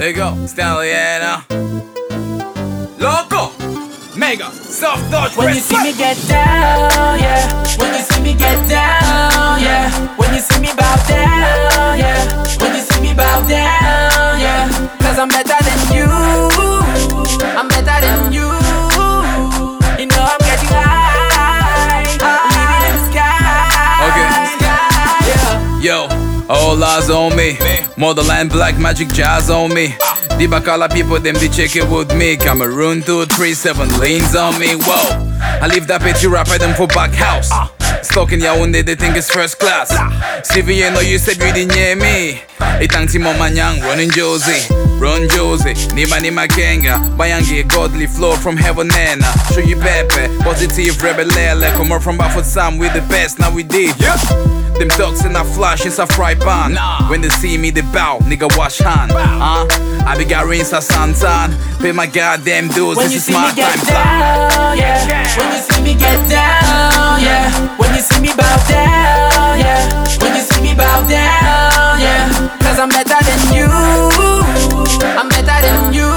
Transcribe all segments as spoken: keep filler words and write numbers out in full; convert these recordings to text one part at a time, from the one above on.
Let go, Stallion. Loco, mega, soft touch. When you see me get down, yeah. When you see me get down, yeah. When you see me bow down, yeah. When you see me bow down, yeah. Cause I'm better than you. I'm better than you. You know I'm getting high. I'm living in the sky. Okay. Sky, yeah. Yo, all eyes on me. Motherland black magic jazz on me. The Bacala people, them they check it with me. Cameroon two, three, seven lanes on me. Whoa, I leave that petty rapper them for back house. Stuck in Yaoundé, they think it's first class. C V A know you said you didn't hear me. It thanks him on Manyang, running Josie, run Josie. Nima Nima Kenga, Bayangi, godly flow from heaven nana. Show you Pepe, positive rebel lele. Come up from Bafut Sam with the best, now we did. Yeah. Them ducks in a flash, it's a fry pan. Nah. When they see me, they bow, nigga wash hand. Uh, I be Garin Santan, pay my goddamn dues, when this you is see my me get time down, yeah. yeah. When you see me get down, yeah. When you see me bow down, yeah. When you see me bow down, yeah. Cause I'm better than you. I'm better than you.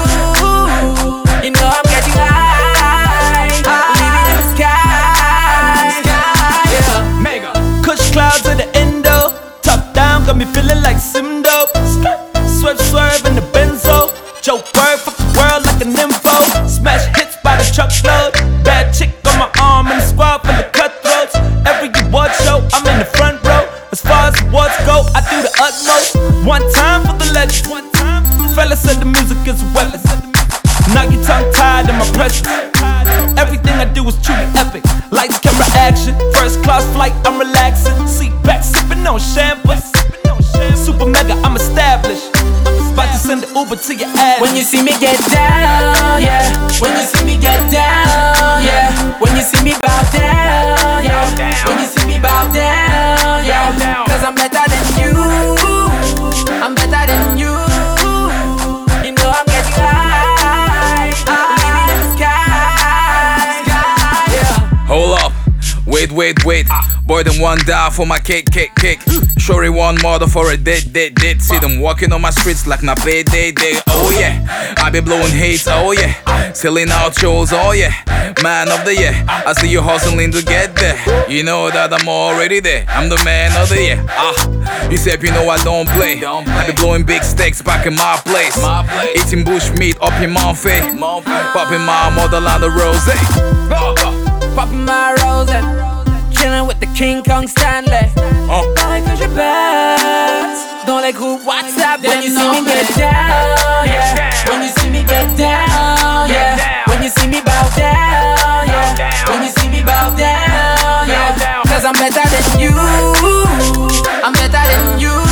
You know I'm getting high. I'm living in the sky. sky yeah. Mega. Kush clouds at the endo. Top down, got me feeling like Simdo. Swerve, swerve in the benzo. Joke word, fuck the world like a nympho. Smash hits by the truckload. Bad chick on my arm and the squad full of cutthroats. Every award show, I'm in the front row. As far as awards go, I do the utmost. One time for the legend. One time. Fella said the music is a weapon. Now you tongue tied in my presence. Everything I do is truly epic. Lights, camera, action. First class flight, I'm relaxing. Seat back, sipping on shampoo. Super mega, I'm established. About to send the Uber to your ass. When you see me get down, yeah. When you see me get down, yeah. When you see me bow down, yeah. When you see me bow down, yeah. Cause I'm better than you. I'm better than you. You know I'm getting high. I'm living in the sky. Sky, yeah. Hold up, wait, wait, wait. Boy, them one die for my cake, cake, cake. Shorty one mother for a dead, dead, dead. See them walking on my streets like na pay day, day. Oh yeah, I be blowing hate, oh yeah. Selling out shows, oh yeah. Man of the year, I see you hustling to get there. You know that I'm already there. I'm the man of the year. Ah, you said you know I don't play. I be blowing big stakes back in my place. Eating bush meat up in Monfey. Popping my motherland of rose. Popping my rose. Chillin' with the King Kong Stanley. Oh. Pareil que je baisse dans les groupes WhatsApp. When you see me get down, yeah. When you see me get down, yeah. When you see me bow down, yeah. When you see me bow down, yeah. Cause I'm better than you. I'm better than you.